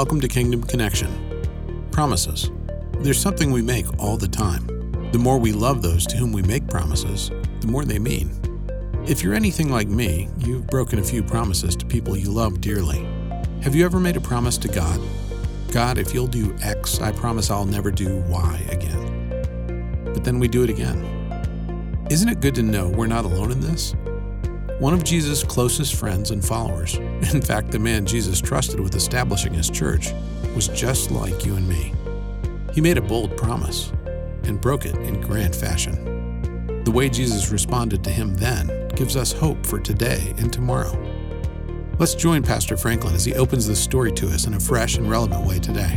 Welcome to Kingdom Connection. Promises. There's something we make all the time. The more we love those to whom we make promises, the more they mean. If you're anything like me, you've broken a few promises to people you love dearly. Have you ever made a promise to God? God, if you'll do X, I promise I'll never do Y again. But then we do it again. Isn't it good to know we're not alone in this? One of Jesus' closest friends and followers, in fact, the man Jesus trusted with establishing his church, was just like you and me. He made a bold promise and broke it in grand fashion. The way Jesus responded to him then gives us hope for today and tomorrow. Let's join Pastor Franklin as he opens this story to us in a fresh and relevant way today.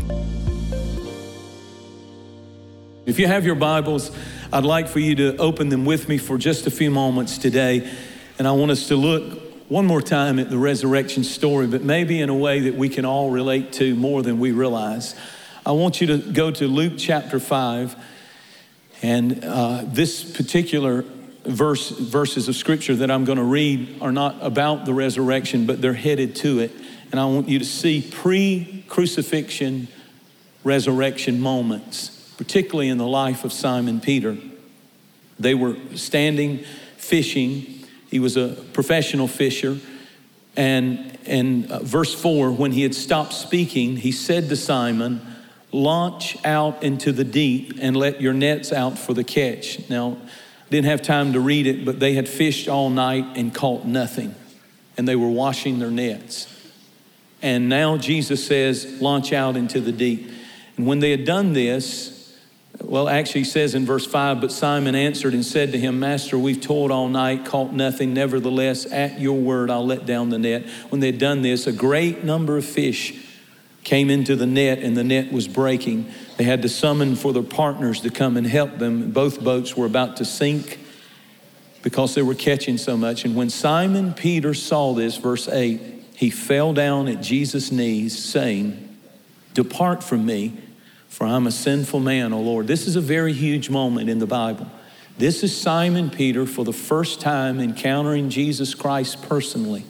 If you have your Bibles, I'd like for you to open them with me for just a few moments today. And I want us to look one more time at the resurrection story, but maybe in a way that we can all relate to more than we realize. I want you to go to Luke chapter 5. And this particular verses of scripture that I'm going to read are not about the resurrection, but they're headed to it. And I want you to see pre-crucifixion resurrection moments, particularly in the life of Simon Peter. They were standing fishing. He was a professional fisher. And in verse 4, when he had stopped speaking, he said to Simon, "Launch out into the deep and let your nets out for the catch." Now, I didn't have time to read it, but they had fished all night and caught nothing. And they were washing their nets. And now Jesus says, launch out into the deep. And when they had done this, well, actually he says in verse 5, but Simon answered and said to him, "Master, we've toiled all night, caught nothing. Nevertheless, at your word, I'll let down the net." When they had done this, a great number of fish came into the net, and the net was breaking. They had to summon for their partners to come and help them. Both boats were about to sink because they were catching so much. And when Simon Peter saw this, verse 8, he fell down at Jesus' knees, saying, "Depart from me, for I'm a sinful man, O Lord." This is a very huge moment in the Bible. This is Simon Peter for the first time encountering Jesus Christ personally.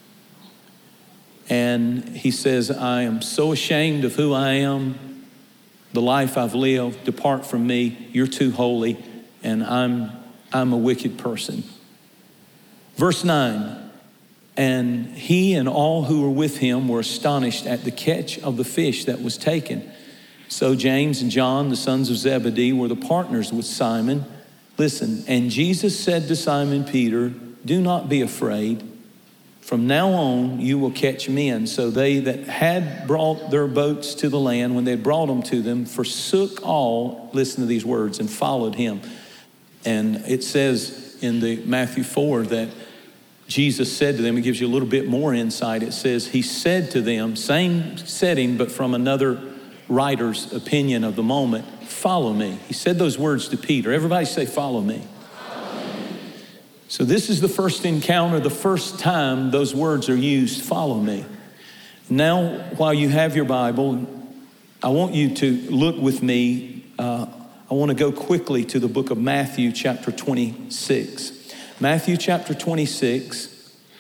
And he says, "I am so ashamed of who I am, the life I've lived. Depart from me. You're too holy, and I'm a wicked person." Verse 9, and he and all who were with him were astonished at the catch of the fish that was taken. So James and John, the sons of Zebedee, were the partners with Simon. Listen, and Jesus said to Simon Peter, "Do not be afraid. From now on, you will catch men." So they that had brought their boats to the land, when they had brought them to them, forsook all, listen to these words, and followed him. And it says in the Matthew 4 that Jesus said to them, it gives you a little bit more insight. It says, he said to them, same setting, but from another writer's opinion of the moment, "Follow me." He said those words to Peter. Everybody say, "Follow me." So this is the first encounter, the first time those words are used, "Follow me." Now, while you have your Bible, I want you to look with me. I want to go quickly to the book of Matthew chapter 26. Matthew chapter 26.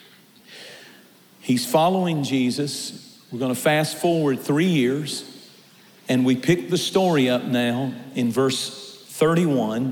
He's following Jesus. We're going to fast forward 3 years. And we pick the story up now in verse 31.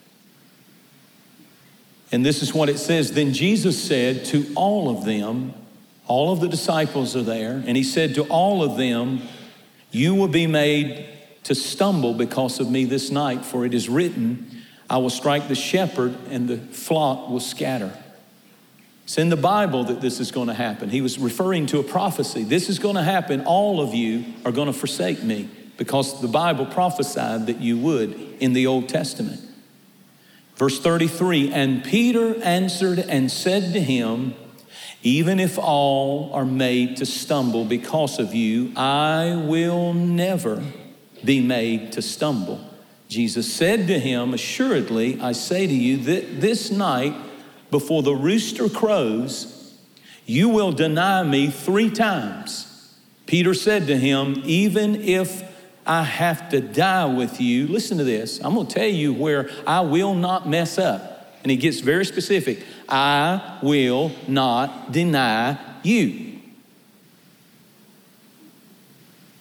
And this is what it says. Then Jesus said to all of them, all of the disciples are there, and he said to all of them, "You will be made to stumble because of me this night, for it is written, I will strike the shepherd and the flock will scatter." It's in the Bible that this is going to happen. He was referring to a prophecy. This is going to happen. All of you are going to forsake me, because the Bible prophesied that you would in the Old Testament. Verse 33, and Peter answered and said to him, "Even if all are made to stumble because of you, I will never be made to stumble." Jesus said to him, "Assuredly, I say to you that this night, before the rooster crows, you will deny me 3 times. Peter said to him, "Even if I have to die with you," listen to this, I'm going to tell you where I will not mess up. And he gets very specific. "I will not deny you."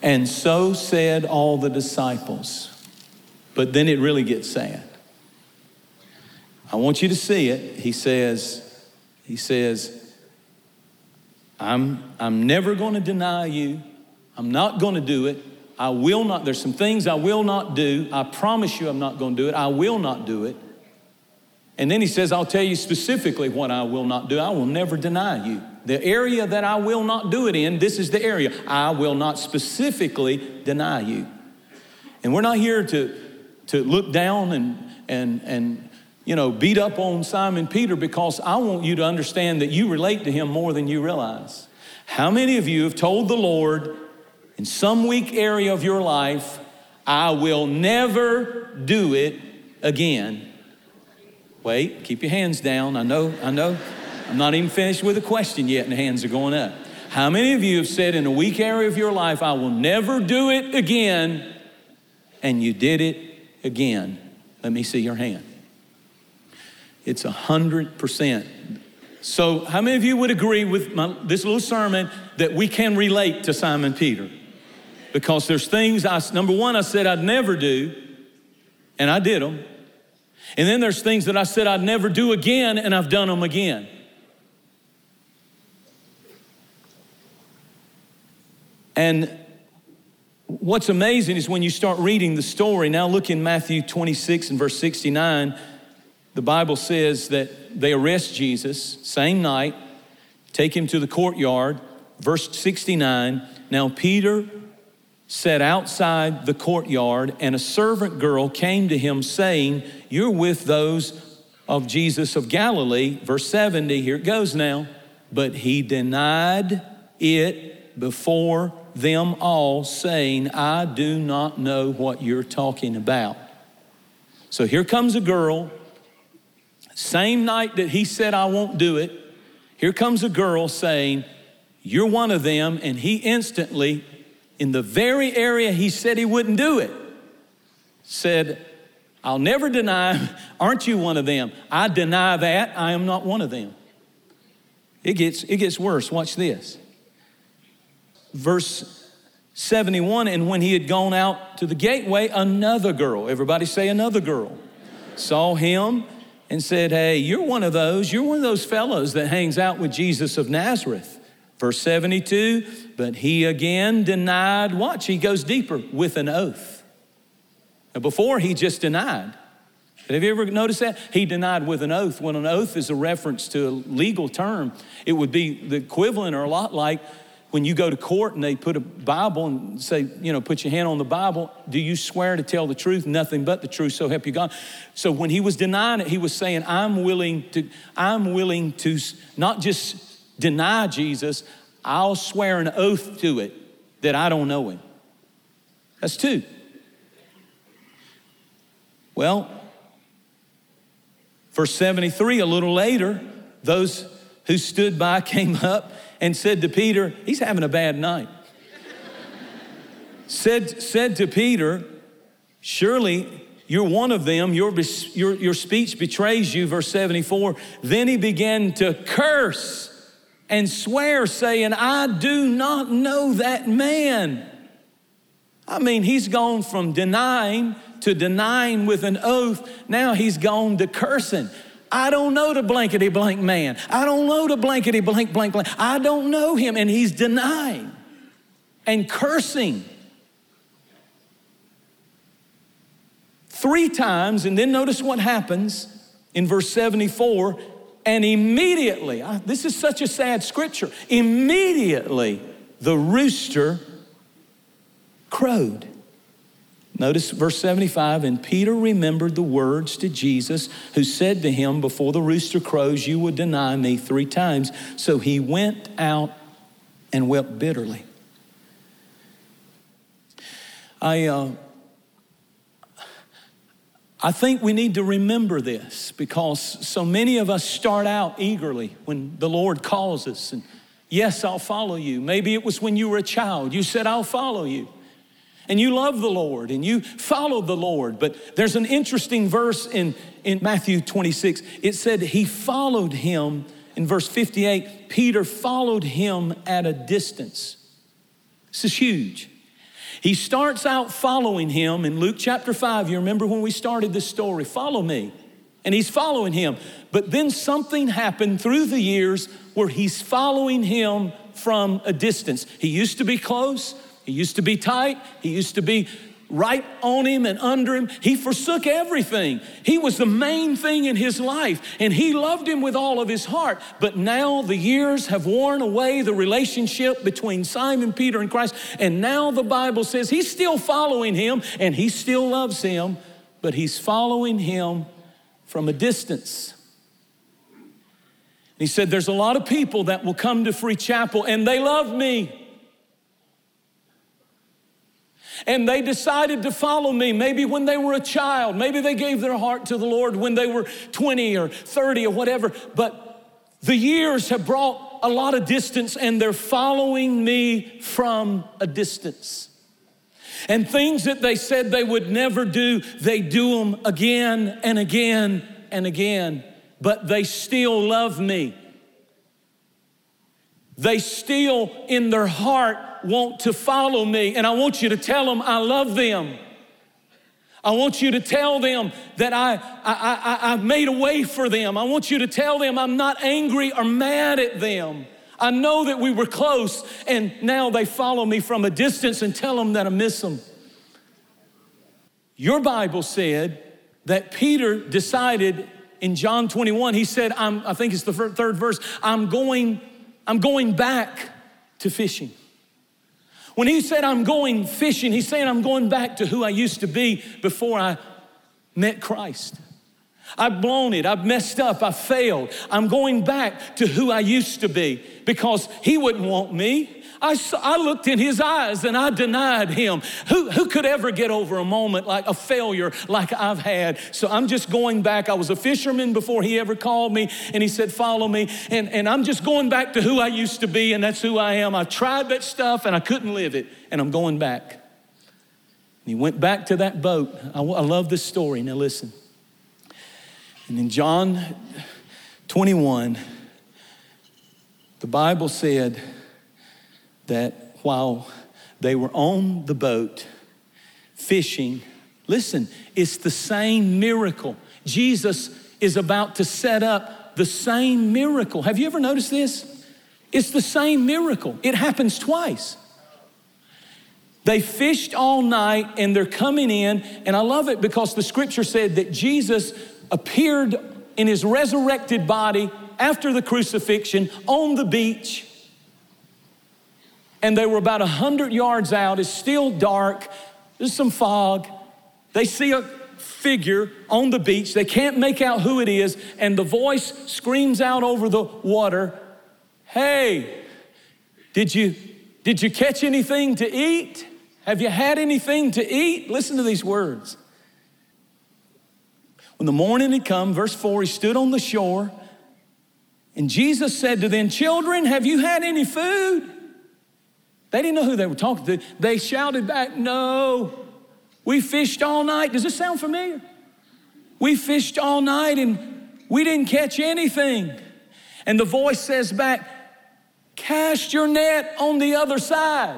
And so said all the disciples. But then it really gets sad. I want you to see it. He says, I'm never going to deny you. I'm not going to do it. I will not. There's some things I will not do. I promise you I'm not going to do it. I will not do it. And then he says, I'll tell you specifically what I will not do. I will never deny you. The area that I will not do it in, this is the area. I will not specifically deny you. And we're not here to look down and beat up on Simon Peter, because I want you to understand that you relate to him more than you realize. How many of you have told the Lord in some weak area of your life, I will never do it again? Wait, keep your hands down. I know. I'm not even finished with the question yet and the hands are going up. How many of you have said in a weak area of your life, I will never do it again, and you did it again? Let me see your hand. It's 100%. So how many of you would agree with this little sermon that we can relate to Simon Peter? Because there's things, number one, I said I'd never do, and I did them. And then there's things that I said I'd never do again, and I've done them again. And what's amazing is when you start reading the story, now look in Matthew 26 and verse 69, the Bible says that they arrest Jesus, same night, take him to the courtyard. Verse 69, now Peter sat outside the courtyard, and a servant girl came to him saying, you're with those of Jesus of Galilee. Verse 70, here it goes now. But he denied it before them all, saying, I do not know what you're talking about. So here comes a girl. Same night that he said, I won't do it, here comes a girl saying, you're one of them. And he instantly, in the very area he said he wouldn't do it, said, I'll never deny, aren't you one of them? I deny that, I am not one of them. It gets worse, watch this. Verse 71, and when he had gone out to the gateway, another girl, everybody say another girl, saw him and said, hey, you're one of those fellows that hangs out with Jesus of Nazareth. Verse 72, but he again denied, watch, he goes deeper, with an oath. Now before he just denied. Have you ever noticed that? He denied with an oath. When an oath is a reference to a legal term, it would be the equivalent or a lot like when you go to court and they put a Bible and say, put your hand on the Bible. Do you swear to tell the truth, nothing but the truth, so help you God? So when he was denying it, he was saying, I'm willing to not just deny Jesus, I'll swear an oath to it that I don't know him. That's two. Well, verse 73, a little later, those who stood by came up and said to Peter, he's having a bad night. said to Peter, surely you're one of them, your speech betrays you, verse 74. Then he began to curse and swear, saying, I do not know that man. I mean, he's gone from denying to denying with an oath. Now he's gone to cursing. I don't know the blankety blank man. I don't know the blankety blank blank blank. I don't know him. And he's denying and cursing 3 times. And then notice what happens in verse 74. And immediately, this is such a sad scripture, immediately the rooster crowed. Notice verse 75, and Peter remembered the words to Jesus, who said to him, before the rooster crows, you would deny me 3 times. So he went out and wept bitterly. I think we need to remember this, because so many of us start out eagerly when the Lord calls us. And yes, I'll follow you. Maybe it was when you were a child. You said, I'll follow you. And you love the Lord and you followed the Lord. But there's an interesting verse in Matthew 26. It said he followed him. In verse 58, Peter followed him at a distance. This is huge. He starts out following him in Luke chapter 5. You remember when we started this story, follow me. And he's following him. But then something happened through the years where he's following him from a distance. He used to be close. He used to be tight. He used to be right on him and under him. He forsook everything. He was the main thing in his life, and he loved him with all of his heart. But now the years have worn away the relationship between Simon Peter and Christ, and now the Bible says he's still following him, and he still loves him, but he's following him from a distance. He said, there's a lot of people that will come to Free Chapel, and they love me. And they decided to follow me maybe when they were a child. Maybe they gave their heart to the Lord when they were 20 or 30 or whatever. But the years have brought a lot of distance, and they're following me from a distance. And things that they said they would never do, they do them again and again and again. But they still love me. They still, in their heart, want to follow me. And I want you to tell them I love them. I want you to tell them that I've made a way for them. I want you to tell them I'm not angry or mad at them. I know that we were close, and now they follow me from a distance, and tell them that I miss them. Your Bible said that Peter decided in John 21, he said, I think it's the third verse, I'm going back to fishing. When he said I'm going fishing, he's saying I'm going back to who I used to be before I met Christ. I've blown it, I've messed up, I've failed. I'm going back to who I used to be because he wouldn't want me. I looked in his eyes and I denied him. Who could ever get over a moment like a failure like I've had? So I'm just going back. I was a fisherman before he ever called me, and he said, follow me. And I'm just going back to who I used to be, and that's who I am. I tried that stuff and I couldn't live it, and I'm going back. And he went back to that boat. I love this story. Now listen. And in John 21, the Bible said that while they were on the boat fishing, listen, it's the same miracle. Jesus is about to set up the same miracle. Have you ever noticed this? It's the same miracle. It happens twice. They fished all night and they're coming in, and I love it because the scripture said that Jesus appeared in his resurrected body after the crucifixion on the beach. And they were about 100 yards out. It's still dark. There's some fog. They see a figure on the beach. They can't make out who it is. And the voice screams out over the water, hey, did you catch anything to eat? Have you had anything to eat? Listen to these words. When the morning had come, verse 4, he stood on the shore. And Jesus said to them, children, have you had any food? They didn't know who they were talking to. They shouted back, no, we fished all night. Does this sound familiar? We fished all night and we didn't catch anything. And the voice says back, cast your net on the other side.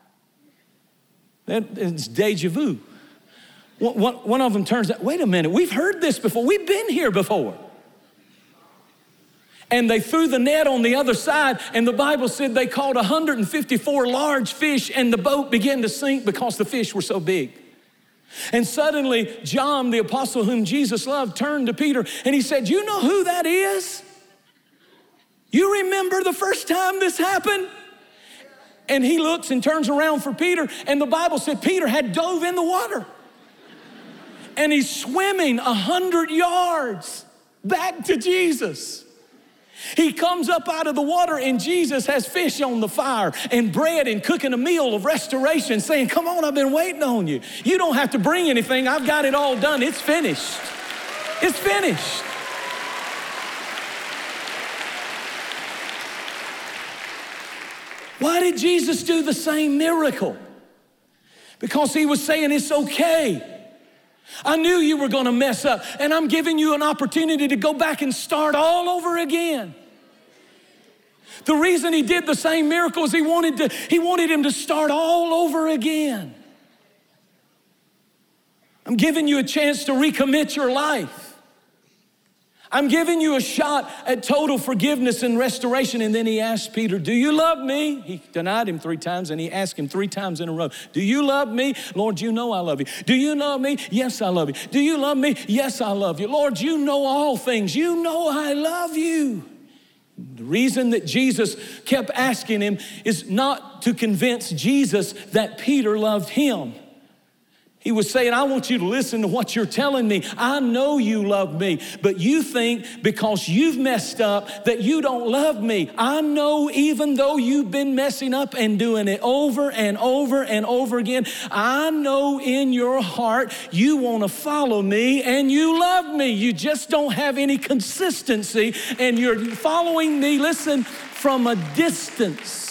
It's deja vu. One of them turns out, wait a minute, we've heard this before. We've been here before. And they threw the net on the other side, and the Bible said they caught 154 large fish, and the boat began to sink because the fish were so big. And suddenly, John, the apostle whom Jesus loved, turned to Peter, and he said, you know who that is? You remember the first time this happened? And he looks and turns around for Peter, and the Bible said Peter had dove in the water. And he's swimming 100 yards back to Jesus. He comes up out of the water, and Jesus has fish on the fire and bread and cooking a meal of restoration, saying, come on, I've been waiting on you. You don't have to bring anything. I've got it all done. It's finished. It's finished. Why did Jesus do the same miracle? Because he was saying it's okay. I knew you were going to mess up, and I'm giving you an opportunity to go back and start all over again. The reason he did the same miracle is he wanted him to start all over again. I'm giving you a chance to recommit your life. I'm giving you a shot at total forgiveness and restoration. And then he asked Peter, do you love me? He denied him 3 times, and he asked him 3 times in a row, do you love me? Lord, you know I love you. Do you love me? Yes, I love you. Do you love me? Yes, I love you. Lord, you know all things. You know I love you. The reason that Jesus kept asking him is not to convince Jesus that Peter loved him. He was saying, I want you to listen to what you're telling me. I know you love me, but you think because you've messed up that you don't love me. I know even though you've been messing up and doing it over and over and over again, I know in your heart you want to follow me and you love me. You just don't have any consistency and you're following me, listen, from a distance.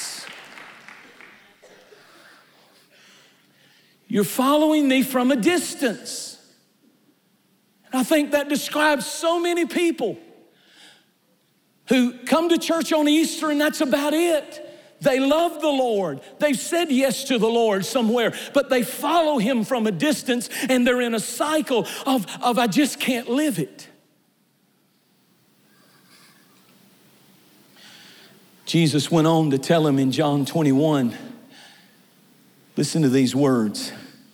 You're following me from a distance. And I think that describes so many people who come to church on Easter and that's about it. They love the Lord. They've said yes to the Lord somewhere, but they follow him from a distance and they're in a cycle of I just can't live it. Jesus went on to tell him in John 21, listen to these words.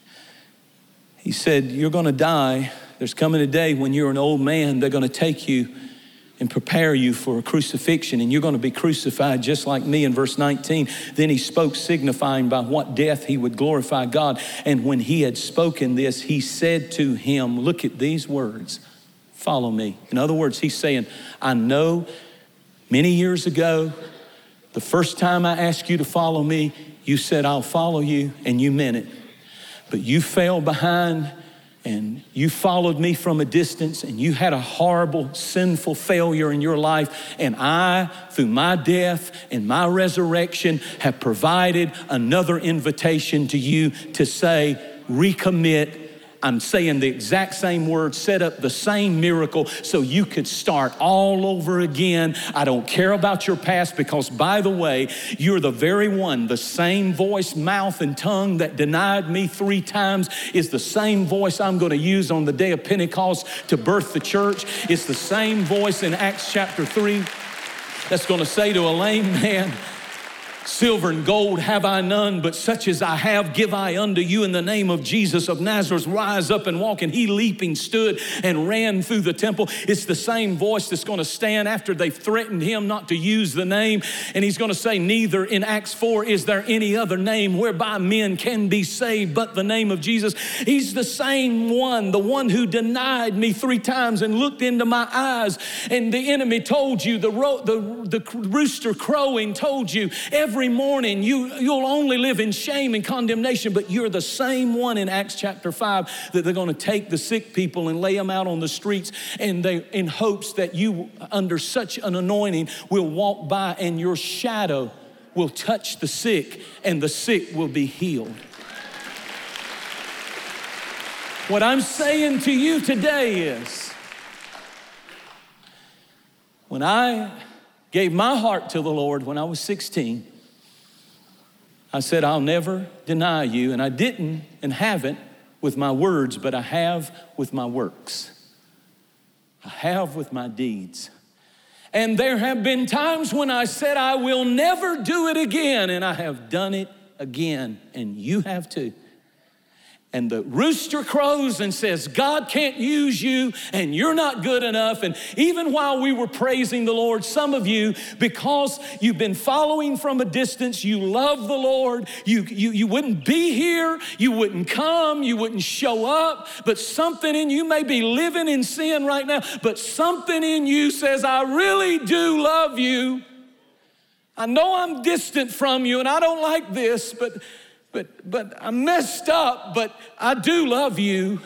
He said, you're going to die. There's coming a day when you're an old man, they're going to take you and prepare you for a crucifixion, and you're going to be crucified just like me. In verse 19, then he spoke, signifying by what death he would glorify God. And when he had spoken this, he said to him, look at these words, follow me. In other words, he's saying, I know many years ago, the first time I asked you to follow me, you said, I'll follow you, and you meant it. But you fell behind and you followed me from a distance and you had a horrible, sinful failure in your life. And I, through my death and my resurrection, have provided another invitation to you to say, recommit. I'm saying the exact same words, set up the same miracle so you could start all over again. I don't care about your past because, by the way, you're the very one, the same voice, mouth, and tongue that denied me 3 times is the same voice I'm going to use on the day of Pentecost to birth the church. It's the same voice in Acts chapter 3 that's going to say to a lame man, silver and gold have I none, but such as I have give I unto you in the name of Jesus of Nazareth. Rise up and walk. And he leaping stood and ran through the temple. It's the same voice that's going to stand after they threatened him not to use the name. And he's going to say, neither in Acts 4 is there any other name whereby men can be saved but the name of Jesus. He's the same one, the one who denied me 3 times and looked into my eyes. And the enemy told you, the rooster crowing told you, every morning you'll only live in shame and condemnation, but you're the same one in Acts chapter 5 that they're going to take the sick people and lay them out on the streets, and they in hopes that you under such an anointing will walk by and your shadow will touch the sick and the sick will be healed. What I'm saying to you today is, when I gave my heart to the Lord when I was 16, I said, I'll never deny you. And I didn't and haven't with my words, but I have with my works. I have with my deeds. And there have been times when I said, I will never do it again. And I have done it again. And you have too. And the rooster crows and says, God can't use you and you're not good enough. And even while we were praising the Lord, some of you, because you've been following from a distance, you love the Lord, you wouldn't be here, you wouldn't come, you wouldn't show up, but something in you may be living in sin right now, but something in you says, I really do love you. I know I'm distant from you and I don't like this, but I messed up, but I do love you.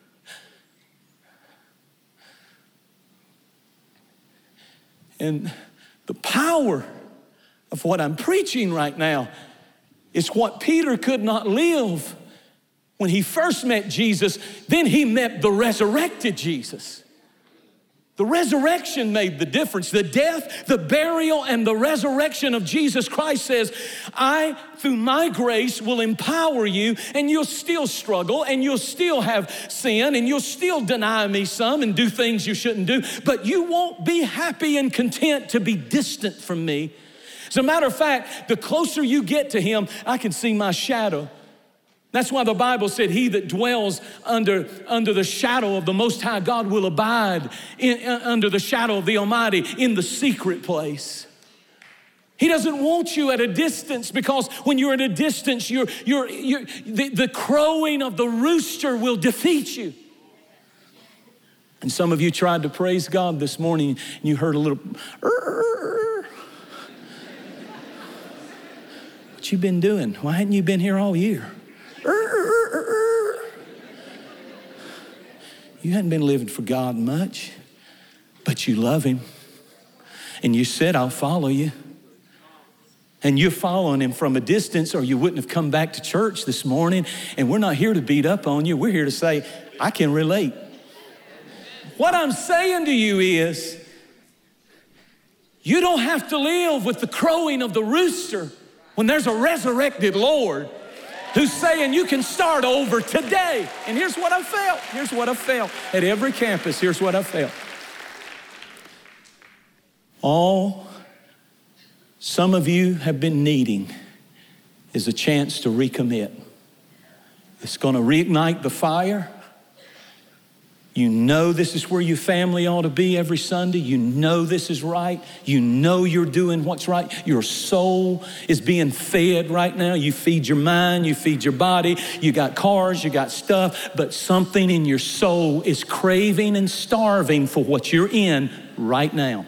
And the power of what I'm preaching right now is what Peter could not live when he first met Jesus. Then he met the resurrected Jesus. The resurrection made the difference. The death, the burial, and the resurrection of Jesus Christ says, I, through my grace, will empower you, and you'll still struggle, and you'll still have sin, and you'll still deny me some and do things you shouldn't do, but you won't be happy and content to be distant from me. As a matter of fact, the closer you get to him, I can see my shadow. That's why the Bible said, he that dwells under the shadow of the Most High God will abide under the shadow of the Almighty in the secret place. He doesn't want you at a distance, because when you're at a distance, the crowing of the rooster will defeat you. And some of you tried to praise God this morning, and you heard a little, what you been doing? Why hadn't you been here all year? You hadn't been living for God much, but you love him. And you said, I'll follow you. And you're following him from a distance, or you wouldn't have come back to church this morning. And we're not here to beat up on you. We're here to say, I can relate. What I'm saying to you is, you don't have to live with the crowing of the rooster when there's a resurrected Lord who's saying you can start over today. And here's what I felt. Here's what I felt. At every campus, here's what I felt. All some of you have been needing is a chance to recommit. It's going to reignite the fire. You know this is where your family ought to be every Sunday. You know this is right. You know you're doing what's right. Your soul is being fed right now. You feed your mind, you feed your body. You got cars, you got stuff, but something in your soul is craving and starving for what you're in right now.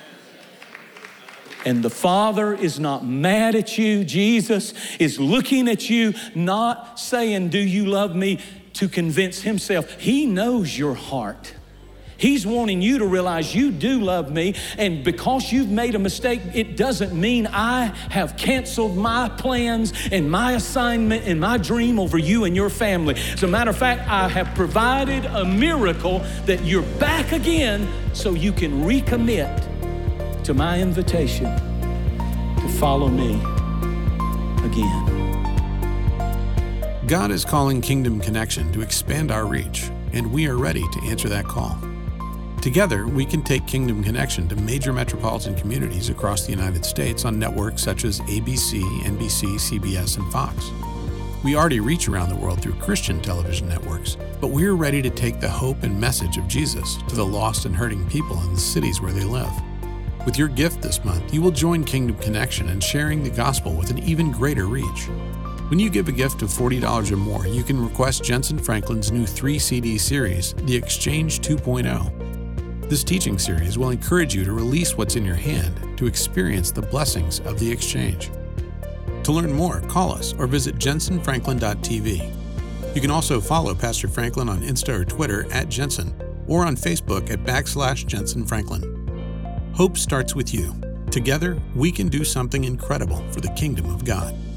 And the Father is not mad at you. Jesus is looking at you, not saying, do you love me, to convince himself. He knows your heart. He's wanting you to realize you do love me, and because you've made a mistake, it doesn't mean I have canceled my plans and my assignment and my dream over you and your family. As a matter of fact, I have provided a miracle that you're back again so you can recommit to my invitation to follow me again. God is calling Kingdom Connection to expand our reach, and we are ready to answer that call. Together, we can take Kingdom Connection to major metropolitan communities across the United States on networks such as ABC, NBC, CBS, and Fox. We already reach around the world through Christian television networks, but we're ready to take the hope and message of Jesus to the lost and hurting people in the cities where they live. With your gift this month, you will join Kingdom Connection in sharing the gospel with an even greater reach. When you give a gift of $40 or more, you can request Jensen Franklin's new 3-CD series, The Exchange 2.0. This teaching series will encourage you to release what's in your hand to experience the blessings of the exchange. To learn more, call us or visit jensenfranklin.tv. You can also follow Pastor Franklin on Insta or Twitter @Jensen, or on Facebook @Jensen Franklin. Hope starts with you. Together, we can do something incredible for the kingdom of God.